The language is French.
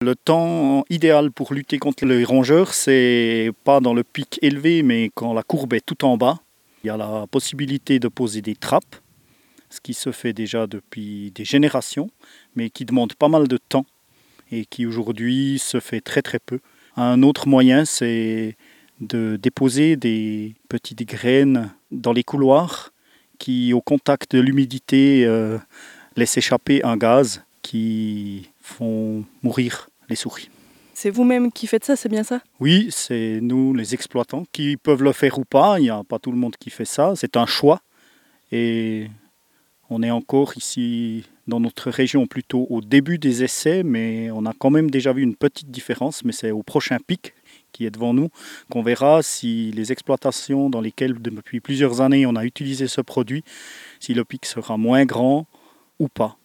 Le temps idéal pour lutter contre les rongeurs, c'est pas dans le pic élevé, mais quand la courbe est tout en bas. Il y a la possibilité de poser des trappes, ce qui se fait déjà depuis des générations, mais qui demande pas mal de temps et qui aujourd'hui se fait très très peu. Un autre moyen, c'est de déposer des petites graines dans les couloirs qui, au contact de l'humidité, laissent échapper un gaz qui font mourir les souris. C'est vous-même qui faites ça, c'est bien ça? Oui, c'est nous les exploitants qui peuvent le faire ou pas. Il n'y a pas tout le monde qui fait ça. C'est un choix. Et on est encore ici dans notre région plutôt au début des essais, mais on a quand même déjà vu une petite différence. Mais c'est au prochain pic qui est devant nous qu'on verra si les exploitations dans lesquelles depuis plusieurs années on a utilisé ce produit, si le pic sera moins grand ou pas.